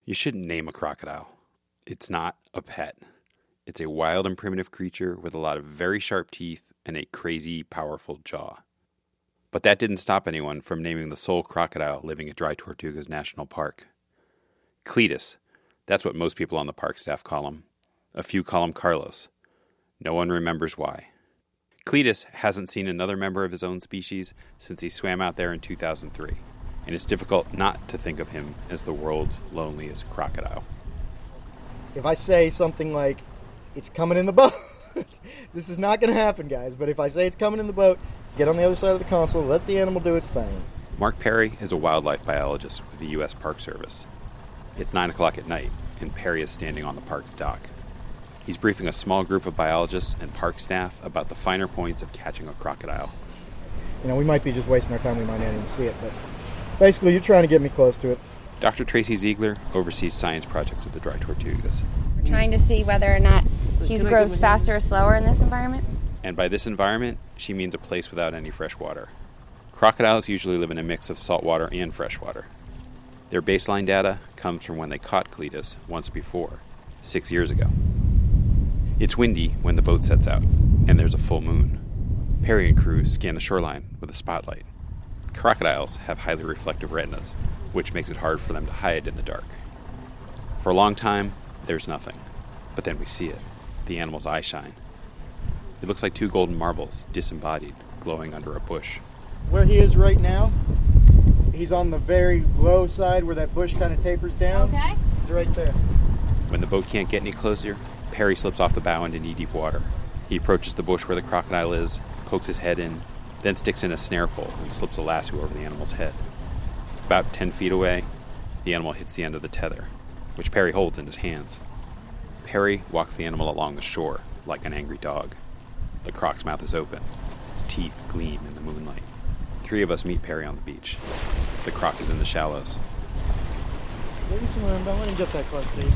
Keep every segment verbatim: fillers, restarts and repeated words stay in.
You shouldn't name a crocodile. It's not a pet. It's a wild and primitive creature with a lot of very sharp teeth and a crazy, powerful jaw. But that didn't stop anyone from naming the sole crocodile living at Dry Tortugas National Park. Cletus. That's what most people on the park staff call him. A few call him Carlos. No one remembers why. Cletus hasn't seen another member of his own species since he swam out there in two thousand three, and it's difficult not to think of him as the world's loneliest crocodile. If I say something like, it's coming in the boat, this is not going to happen, guys, but if I say it's coming in the boat, get on the other side of the console, let the animal do its thing. Mark Perry is a wildlife biologist with the U S Park Service. It's nine o'clock at night, and Perry is standing on the park's dock. He's briefing a small group of biologists and park staff about the finer points of catching a crocodile. You know, we might be just wasting our time, we might not even see it, but basically you're trying to get me close to it. Doctor Tracy Ziegler oversees science projects at the Dry Tortugas. We're trying to see whether or not he grows faster or slower in this environment. And by this environment, she means a place without any fresh water. Crocodiles usually live in a mix of saltwater and freshwater. Their baseline data comes from when they caught Cletus once before, six years ago. It's windy when the boat sets out, and there's a full moon. Perry and crew scan the shoreline with a spotlight. Crocodiles have highly reflective retinas, which makes it hard for them to hide in the dark. For a long time, there's nothing. But then we see it. The animal's eye shine. It looks like two golden marbles, disembodied, glowing under a bush. Where he is right now, he's on the very low side where that bush kind of tapers down. Okay. It's right there. When the boat can't get any closer, Perry slips off the bow into knee-deep water. He approaches the bush where the crocodile is, pokes his head in, then sticks in a snare pole and slips a lasso over the animal's head. About ten feet away, the animal hits the end of the tether, which Perry holds in his hands. Perry walks the animal along the shore like an angry dog. The croc's mouth is open. Its teeth gleam in the moonlight. Three of us meet Perry on the beach. The croc is in the shallows. Leave him some room. Don't let him get that close, Steve.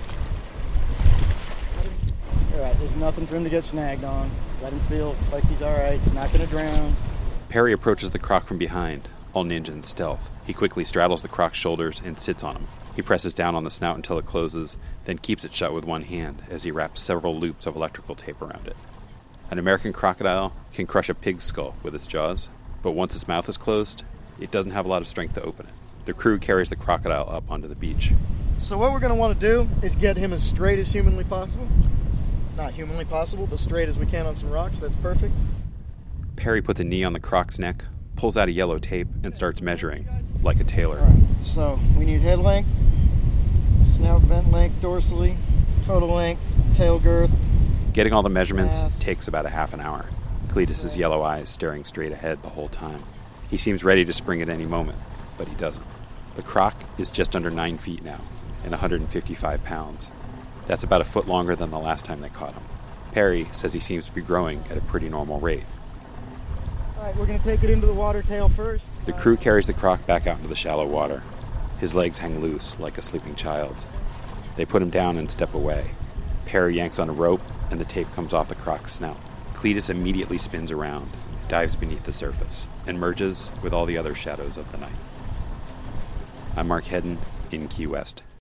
All right, there's nothing for him to get snagged on. Let him feel like he's all right. He's not going to drown. Perry approaches the croc from behind, all ninja and stealth. He quickly straddles the croc's shoulders and sits on him. He presses down on the snout until it closes, then keeps it shut with one hand as he wraps several loops of electrical tape around it. An American crocodile can crush a pig's skull with its jaws, but once its mouth is closed, it doesn't have a lot of strength to open it. The crew carries the crocodile up onto the beach. So what we're going to want to do is get him as straight as humanly possible. Not humanly possible, but straight as we can on some rocks. That's perfect. Perry puts a knee on the croc's neck, pulls out a yellow tape, and starts measuring, like a tailor. All right, so we need head length, snout vent length dorsally, total length, tail girth. Getting all the measurements Mass. takes about a half an hour. Cletus's yellow eyes staring straight ahead the whole time. He seems ready to spring at any moment, but he doesn't. The croc is just under nine feet now, and one hundred fifty-five pounds. That's about a foot longer than the last time they caught him. Perry says he seems to be growing at a pretty normal rate. All right, we're going to take it into the water tail first. The crew carries the croc back out into the shallow water. His legs hang loose, like a sleeping child's. They put him down and step away. Perry yanks on a rope, and the tape comes off the croc's snout. Cletus immediately spins around, dives beneath the surface, and merges with all the other shadows of the night. I'm Mark Hedden in Key West.